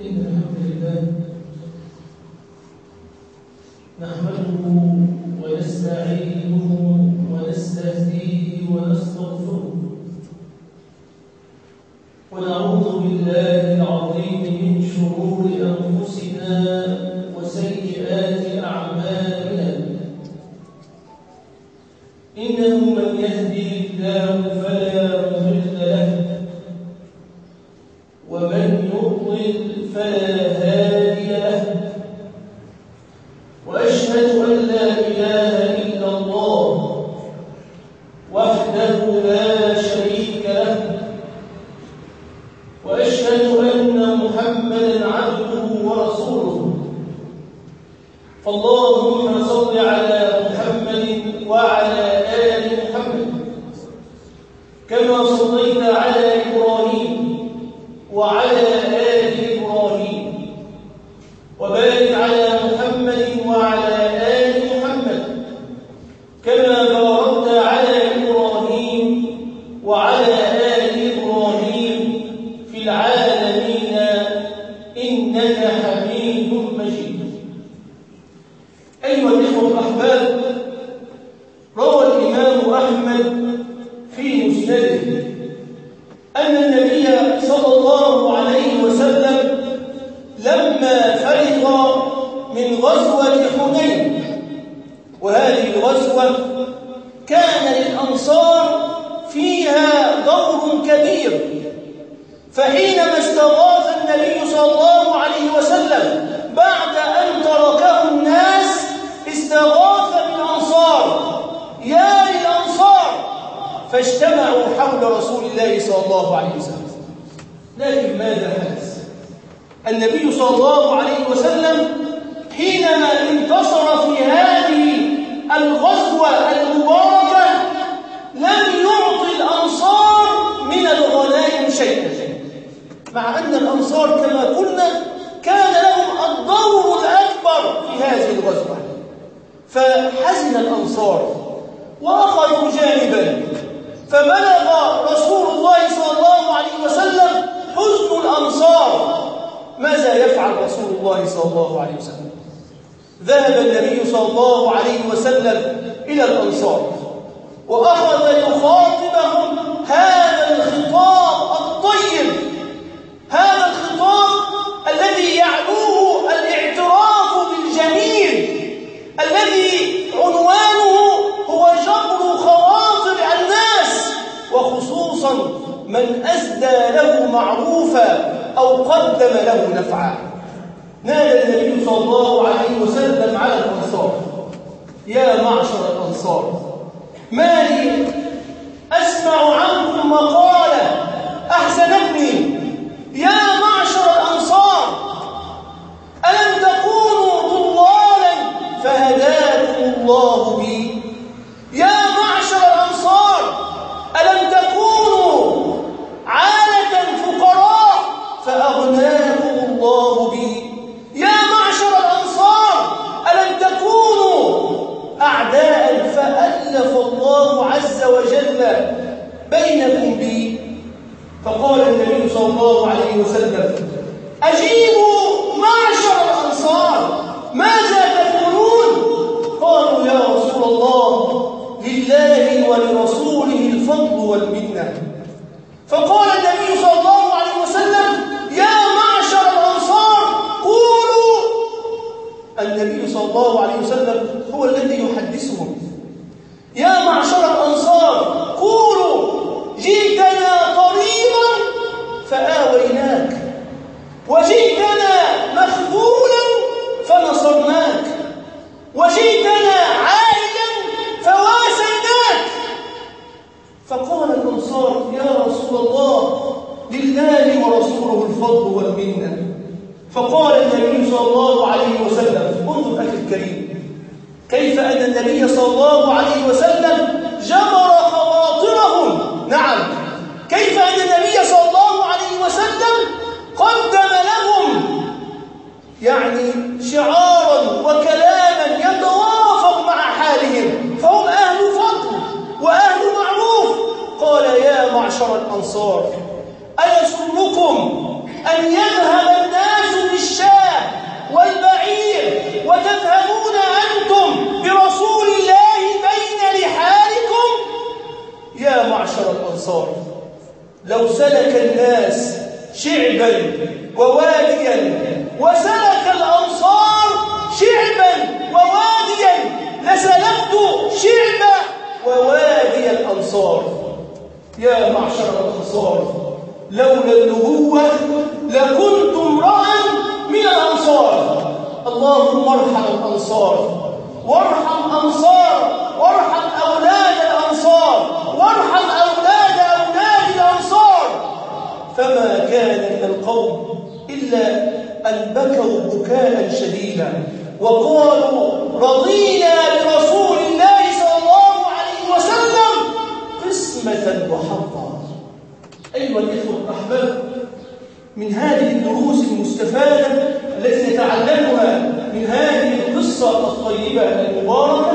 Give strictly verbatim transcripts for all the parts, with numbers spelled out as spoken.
إن الحمد لله نحمده ونستعينه ونستهديه ونستغفره ونعوذ بالله العظيم من شرور أنفسنا وسيئات أعمالنا إنه من يهدي الله فلا مضل له ومن يضلل فلا هادي له وأشهد أن لا إله إلا الله وحده لا شريك له وأشهد أن محمدًا عبده ورسوله فاللهم صل على محمد وعلى آل محمد كما صليت على إبراهيم وعلى آل إبراهيم وبارك على محمد وعلى آل محمد كما باركت على إبراهيم وعلى آل إبراهيم في العالمين إنك حميد مجيد. أيها الإخوة الأحباب، روى الإمام أحمد في مسنده أن النبي صلى الله عليه وسلم لما فرغ من غزوة حنين، وهذه الغزوة كان للأنصار فيها دور كبير، فحينما استغاث النبي صلى الله عليه وسلم بعد أن تركه الناس استغاث بالأنصار: يا للأنصار، فاجتمعوا حول رسول الله صلى الله عليه وسلم. لكن ماذا حدث؟ النبي صلى الله عليه وسلم حينما انتصر في هذه الغزوة المباركة لم يعطي الأنصار من الغنائم شيئا، مع أن الأنصار كما قلنا كان لهم الدور الأكبر في هذه الغزوة. فحزن الأنصار وأخذوا جانبا، فبلغ رسول الله صلى الله عليه وسلم حزن الأنصار. ماذا يفعل رسول الله صلى الله عليه وسلم؟ ذهب النبي صلى الله عليه وسلم إلى الأنصار وأخذ يخاطبهم هذا الخطاب الطيب، هذا الخطاب الذي يعلوه الاعتراف بالجميل، الذي عنوانه هو جبر خواطر الناس، وخصوصا من أسدى له معروفا أو قدم له نفعا. نادى النبي صلى الله عليه وسلم على الأنصار: يا معشر الأنصار، ما لي أسمع عنكم مقالة أحزنتني. يا معشر الأنصار، ألم تكونوا ضلالا فهداكم الله بي؟ يا معشر الأنصار، ألم تكونوا عالة فقراء فأغناكم الله بي؟ يا معشر الأنصار، ألم تكونوا أعداء فألف الله عز وجل بينكم بي؟ فقال النبي صلى الله عليه وسلم: أجيبوا معشر الأنصار، ماذا تقولون؟ قالوا: يا رسول الله، لله ولرسوله الفضل والمنة. فقال النبي صلى الله عليه وسلم: يا معشر الأنصار، قولوا. النبي صلى الله عليه وسلم هو الذي يحدثهم: يا معشر الأنصار، قولوا جئتنا طريقا فآويناك، وجئتنا مخذولا فنصرناك، وجئتنا عائلا فواسيناك. فقال الأنصار: يا رسول الله، لله ورسوله الفضل والمنة. فقال النبي صلى الله عليه وسلم: انظر أخي الكريم، كيف أن النبي صلى الله عليه وسلم جبر خواطرهم. نعم، كيف أن النبي صلى الله عليه وسلم قدم لهم يعني شعارا وكلاما يتوافق مع حالهم، فهم أهل فضل وأهل معروف. قال: يا معشر الأنصار، أيسركم أن يذهب الناس الأنصار لو سلك الناس شعبا وواديا وسلك الأنصار شعبا وواديا لسلكت شعب ووادي الأنصار. يا معشر الأنصار لولا النبوة لكنت امرأ من الأنصار. اللهم ارحم الأنصار وارحم أنصار وارحم أولاد الأنصار وارحم أولاد أولاد الأنصار. فما كان من القوم إلا أن بكوا بكاء شديدا وقالوا رضينا برسول الله صلى الله عليه وسلم قسمة وحظا. أيها الإخوة الأحباب، من هذه الدروس المستفادة التي نتعلمها من هذه القصة الطيبة المباركة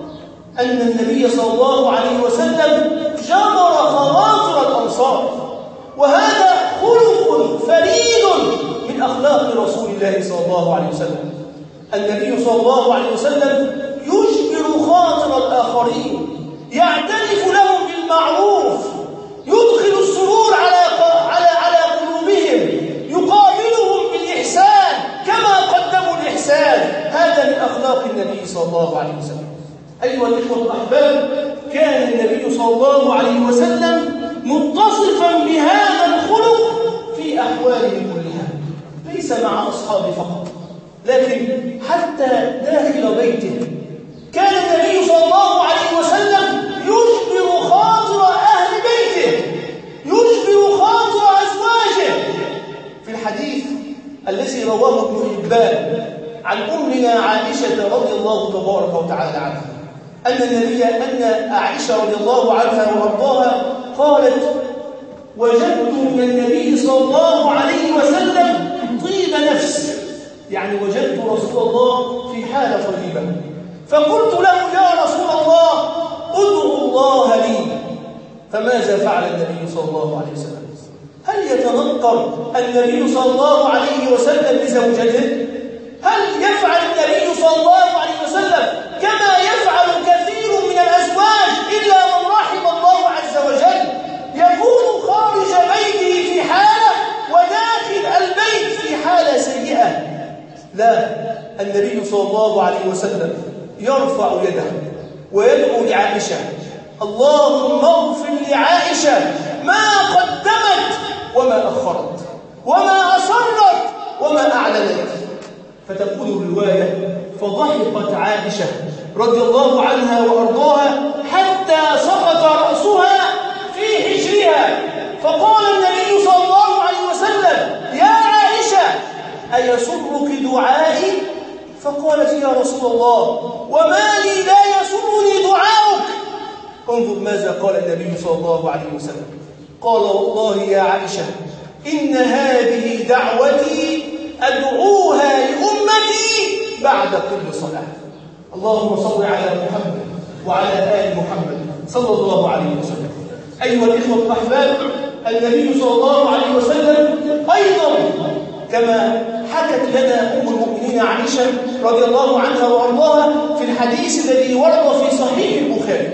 أن النبي صلى الله عليه وسلم جبر خواطر الأنصار، وهذا خلق فريد من أخلاق رسول الله صلى الله عليه وسلم. النبي صلى الله عليه وسلم يجبر خاطر الآخرين، يعترف لهم بالمعروف، يدخل السرور على على على قلوبهم، يقابلهم بالإحسان كما قدموا الإحسان. هذا من أخلاق النبي صلى الله عليه وسلم. أيها الإخوة الأحباب، كان النبي صلى الله عليه وسلم متصفا بهذا الخلق في أحواله كلها، ليس مع أصحابه فقط لكن حتى داخل بيته. كان النبي صلى الله عليه وسلم يجبر خاطر أهل بيته، يجبر خاطر أزواجه. في الحديث الذي رواه ابن حبان عن أمنا عائشة رضي الله تبارك وتعالى عنها أن النبي أن عائشة رضي الله عنها وأرضاها قالت: وجدت من النبي صلى الله عليه وسلم طيب نفس، يعني وجدت رسول الله في حالة طيبة، فقلت له: يا رسول الله ادعو الله لي. فماذا فعل النبي صلى الله عليه وسلم؟ هل يتنكر النبي صلى الله عليه وسلم لزوجته؟ هل يفعل النبي صلى الله عليه وسلم كما يفعل كثير من الأزواج إلا من رحم الله عز وجل؟ يكون خارج بيته في حالة وداخل البيت في حالة سيئة. لا، النبي صلى الله عليه وسلم يرفع يده ويدعو لعائشة: اللهم اغفر لعائشة ما قدمت وما أخرت وما أسرت وما أعلنت. فتقول الرواية: فضحكت عائشة رضي الله عنها وأرضاها حتى سقط رأسها في حجرها، فقال النبي صلى الله عليه وسلم: يا عائشة أيسرك دعائي؟ فقالت: يا رسول الله وما لي لا يسرني دعاؤك. انظر ماذا قال النبي صلى الله عليه وسلم، قال: والله يا عائشة إن هذه دعوتي أدعوها لأمتي بعد كل صلاة. اللهم صل على محمد وعلى آل محمد صلى الله عليه وسلم. أيها الإخوة الأحباب، النبي صلى الله عليه وسلم أيضا كما حكت لنا أم المؤمنين عائشة رضي الله عنها وأرضاها في الحديث الذي ورد في صحيح البخاري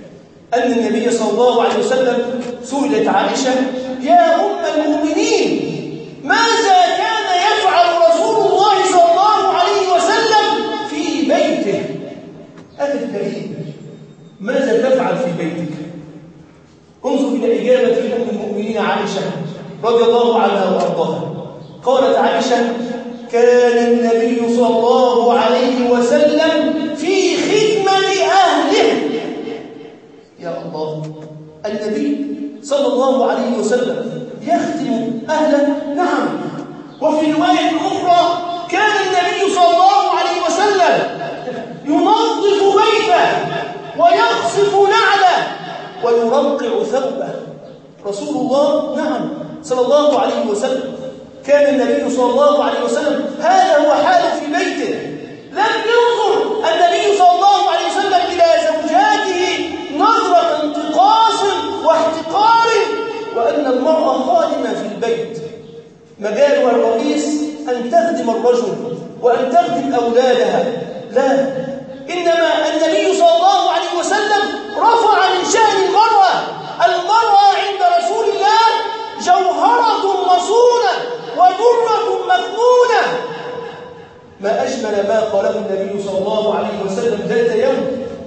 أن النبي صلى الله عليه وسلم سئلت عائشة: يا أم المؤمنين ماذا كان يفعل رسول الله صلى الله عليه وسلم في بيته؟ أخي الكريم، ماذا تفعل في بيتك؟ انظر إلى إجابة أم المؤمنين عائشة رضي الله عنها وأرضاها. قالت عائشة: كان النبي صلى الله عليه وسلم في خدمة أهله. يا الله، النبي صلى الله عليه وسلم يخدم أهله؟ نعم. وفي رواية أخرى كان النبي صلى الله عليه وسلم ينظف بيته ويقصف نعله ويرقع ثوبه. رسول الله نعم صلى الله عليه وسلم كان النبي صلى الله عليه وسلم هذا هو حاله في بيته. لم ينظر النبي صلى الله عليه وسلم إلى زوجاته نظرة انتقاص واحتقار، وأن المرأة خادمة في البيت مجالها الرئيس أن تخدم الرجل وأن تخدم أولادها. لا، إنما النبي صلى الله عليه وسلم رفع من شأن المرأة. المرأة أجمل ما قاله النبي صلى الله عليه وسلم ذات يوم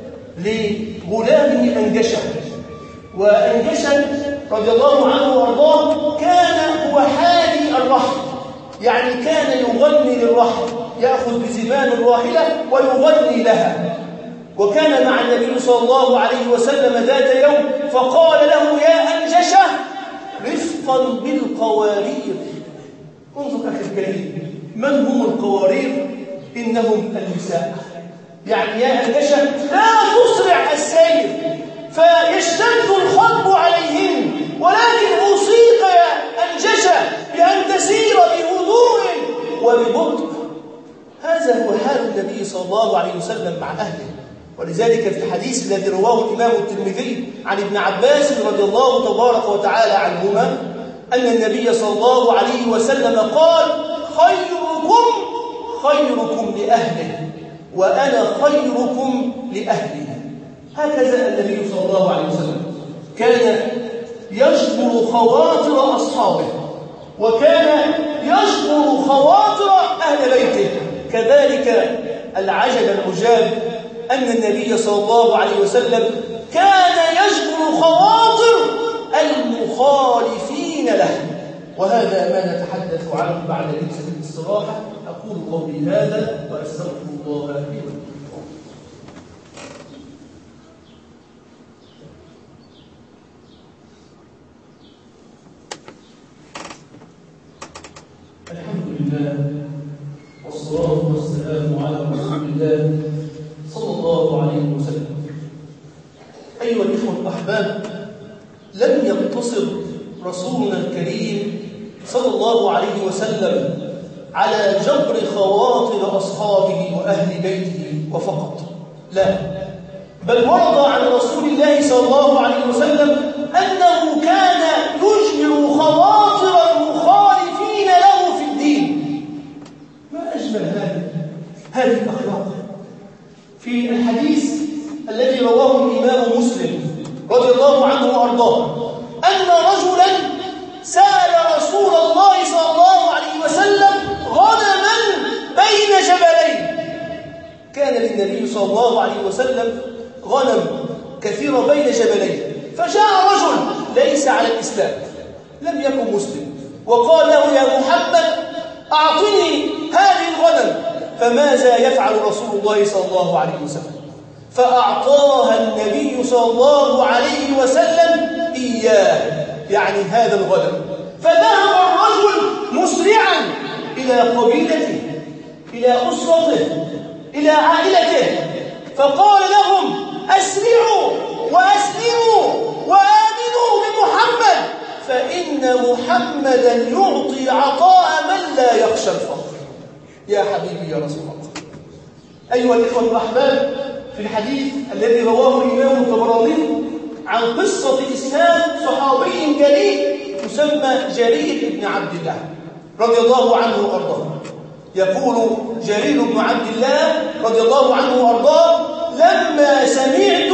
لغلامه أنجشة. وأنجشة رضي الله عنه وأرضاه كان هو حالي الرحل، يعني كان يغني للرحل، يأخذ بزمام الراحلة ويغني لها. وكان مع النبي صلى الله عليه وسلم ذات يوم فقال له: يا أنجشة رفقا بالقوارير. انظر أخي الكريم، من هم القوارير؟ إنهم النساء. يعني يا أنجشة لا تسرع السير فيشتد الخطب عليهن، ولكن أوصيك يا أنجشة بأن تسير بهدوء وببطء. هذا هو حال النبي صلى الله عليه وسلم مع أهله. ولذلك في الحديث الذي رواه الإمام الترمذي عن ابن عباس رضي الله تبارك وتعالى عنهما أن النبي صلى الله عليه وسلم قال: خيركم خيركم لأهله وأنا خيركم لأهلي. هكذا النبي صلى الله عليه وسلم كان يجبر خواطر أصحابه، وكان يجبر خواطر أهل بيته. كذلك العجب العجاب أن النبي صلى الله عليه وسلم كان يجبر خواطر المخالفين له. وهذا ما نتحدث عنه بعد جلسة الاستراحة. أقول قولي هذا وأستغفر الله لي ولكم. الحمد لله والصلاة والسلام على رسول الله صلى الله عليه وسلم. أيها الإخوة الأحباب، لم يقتصر رسولنا الكريم صلى الله عليه وسلم على جبر خواطر أصحابه وأهل بيته وفقط، لا، بل ورد عن رسول الله صلى الله عليه وسلم أنه كان يجبر خواطر المخالفين له في الدين. ما أجمل هذه هذه الأخلاق. في الحديث الذي رواه الإمام مسلم رضي الله عنه وأرضاه أن رجلا سأل رسول الله صلى الله عليه وسلم غنما بين جبلين. كان للنبي صلى الله عليه وسلم غنم كثيرة بين جبلين، فجاء رجل ليس على الإسلام، لم يكن مسلم، وقال له: يا محمد أعطني هذه الغنم. فماذا يفعل رسول الله صلى الله عليه وسلم؟ فأعطاها النبي صلى الله عليه وسلم إياه، يعني هذا الغنم. فذهب الرجل مسرعا إلى قبيلته، إلى أسرته، إلى عائلته، فقال لهم: أسرعوا وأسلموا وآمنوا بمحمد، فإن محمدا يعطي عطاء من لا يخشى الفقر. يا حبيبي يا رسول الله. أيها الإخوة الأحباب، في الحديث الذي رواه الإمام الطبراني عن قصة إسلام صحابي جليل يسمى جرير بن عبد الله رضي الله عنه وأرضاه. يقول جرير بن عبد الله رضي الله عنه وأرضاه: لما سمعت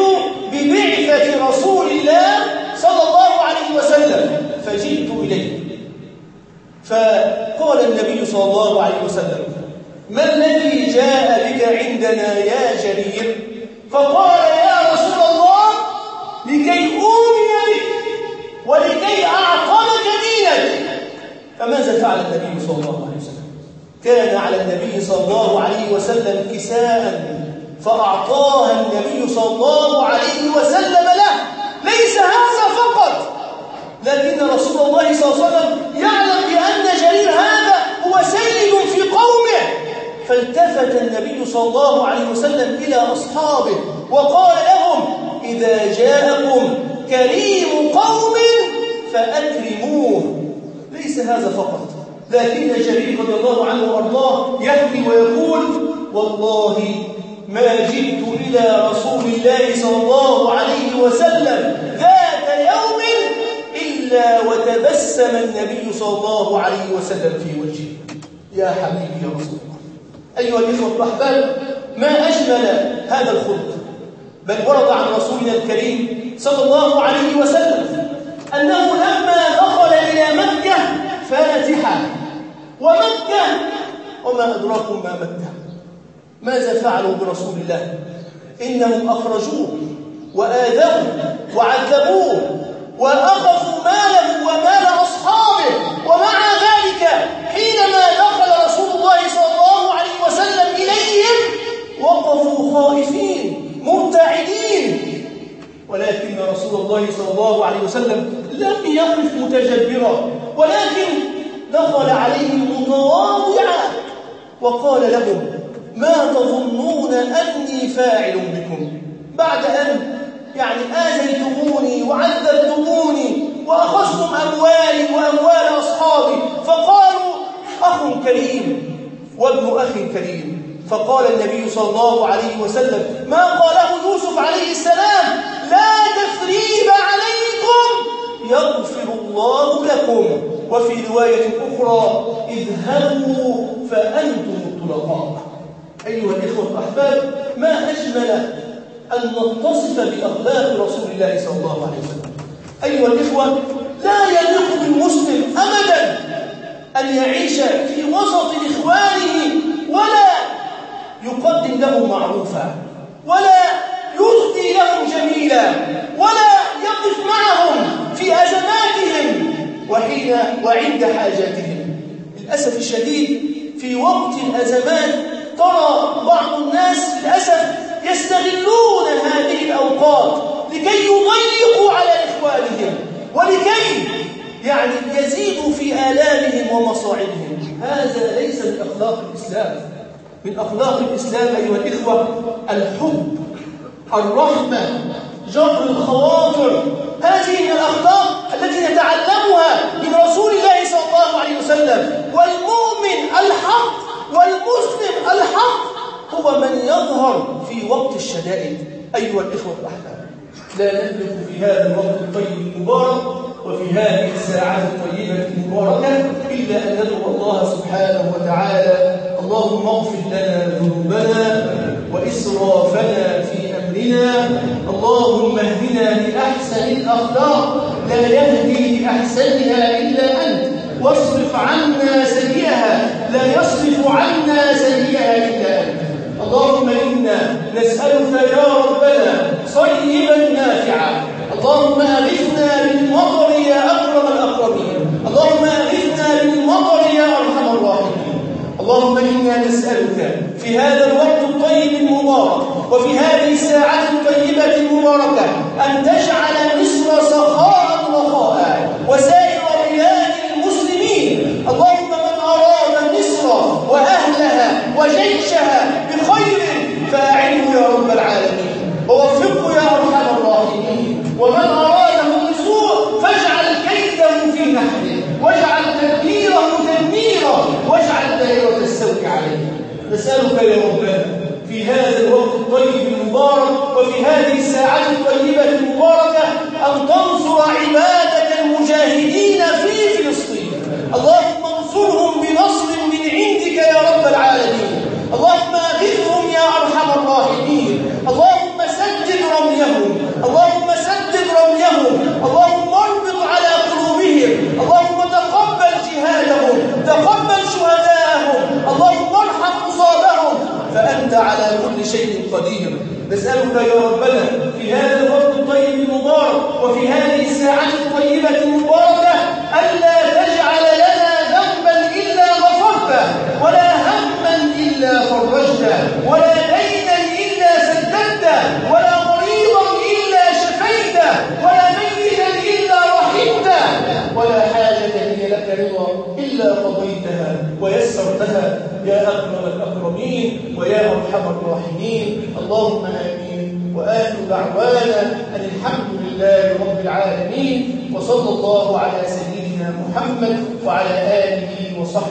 ببعثة رسول الله صلى الله عليه وسلم فجئت إليه، فقال النبي صلى الله عليه وسلم: ما الذي جاء بك عندنا يا جرير؟ فقال: يا رسول الله، لكي أؤمن بك ولكي أعقلك دينك. فماذا فعل النبي صلى الله عليه وسلم؟ كان على النبي صلى الله عليه وسلم كساء فأعطاها النبي صلى الله عليه وسلم له. ليس هذا فقط، لكن رسول الله صلى الله عليه وسلم يعلم بأن جرير هذا هو سيد في قومه، فالتفت النبي صلى الله عليه وسلم إلى أصحابه وقال لهم: إذا جاءكم كريم قوم فأكرموه. ليس هذا فقط، لكن جرير رضي الله عنه وأرضاه يحكي ويقول: والله ما جئت إلى رسول الله صلى الله عليه وسلم ذات يوم إلا وتبسم النبي صلى الله عليه وسلم في وجهه. يا حبيبي يا رسول الله. أيها الإخوة الأحباب، ما أجمل هذا الخلق. بل ورد عن رسولنا الكريم صلى الله عليه وسلم أنه لما دخل إلى مكة فاتحا، ومكة وما أدراكم ما مكة، ماذا فعلوا برسول الله؟ إنهم أخرجوه وآذوه وعذبوه وأخذوا ماله ومال أصحابه، ومع ذلك حينما دخل رسول الله صلى الله عليه وسلم إليهم وقفوا خائفين مرتعدين، ولكن رسول الله صلى الله عليه وسلم لم يقف متجبرا، ولكن دخل عليهم متواضعا وقال لهم: ما تظنون أني فاعل بكم بعد أن يعني آذيتموني وعذبتموني وأخذتم أموالي وأموال أصحابي؟ فقالوا: أخ كريم وابن أخ كريم. فقال النبي صلى الله عليه وسلم ما قاله يوسف عليه السلام: لا تثريب عليكم يغفر الله لكم. وفي رواية أخرى: اذهبوا فأنتم الطلقاء. أيها الإخوة الأحباب، ما أجمل أن نتصف بأخلاق رسول الله صلى الله عليه وسلم. أيها الإخوة، لا يليق بالمسلم أبدا أن يعيش في وسط إخوانه ولا يقدم لهم معروفا، ولا يهدي لهم جميلا، ولا يقف معهم في أزماتهم وحين وعند حاجاتهم. للأسف الشديد في وقت الأزمات ترى بعض الناس للأسف يستغلون هذه الأوقات لكي يضيقوا على إخوانهم ولكي يعني يزيدوا في آلامهم ومصاعبهم. هذا ليس من أخلاق الإسلام. من أخلاق الإسلام أيها الإخوة الحب، الرحمة، جبر الخواطر. هذه من الأخلاق التي نتعلمها من رسول الله صلى الله عليه وسلم. والمؤمن الحق والمسلم الحق هو من يظهر في وقت الشدائد. أيها الإخوة الأحباب، لا نملك في هذا الوقت الطيب المبارك وفي هذه الساعات الطيبة المباركة إلا أن ندعو الله سبحانه وتعالى: اللهم اغفر لنا ذنوبنا وإسرافنا في أمرنا، اللهم اهدنا لأحسن الأخلاق لا يهدي لأحسنها إلا أنت، واصرف عنا سيئها لا يصرف عنا سيئها إلا أنت. اللهم إنا نسألك يا ربنا صيبا نافعا، اللهم أغثنا بالمطر يا أكرم الأكرمين، اللهم أغثنا بالمطر يا أرحم الراحمين. اللهم إنا نسألك في هذا الوقت الطيب المبارك وفي هذه الساعة الطيبة المباركة أن تجعل مصر سخاء رخاء وسائر بلاد المسلمين. اللهم من أراد مصر وأهلها وجيشها بخير فأعنه يا رب العالمين ووفقه يا أرحم الراحمين، ومن أراده بسوء فاجعل كيده في نحره واجعل تدبيره تدميرا واجعل دائرة السوء عليه. نسألك يا ربنا في هذا الوقت الطيب المبارك وفي هذه الساعات الطيبة المباركة أن تنصر عبادك المجاهدين في فلسطين. اللهم انصرهم بنصر من عندك يا رب العالمين. اللهم أغثهم يا أرحم الراحمين. اللهم سدد رميهم، اللهم سدد رميهم، اللهم اربط على قلوبهم، اللهم تقبل جهادهم، تقبل شهداءهم، اللهم ارحم مصابهم، فأنت على كل شيء قدير. نسألك يا ربنا في هذا الوقت الطيب المبارك وفي هذه الساعة الطيبة المباركة ألا تجعل لنا ذنبا إلا غفرته، ولا هما إلا فرجته، ولا دينا إلا سددته، ولا مريضا إلا شفيته، ولا ميتا إلا رحمته، ولا حاجة هي لك رضا إلا قضيتها ويسرتها يا أكرم الأكرمين ويا أرحم الراحمين. اللهم آمين. وآخر دعوانا أن الحمد لله رب العالمين، وصلى الله على سيدنا محمد وعلى آله وصحبه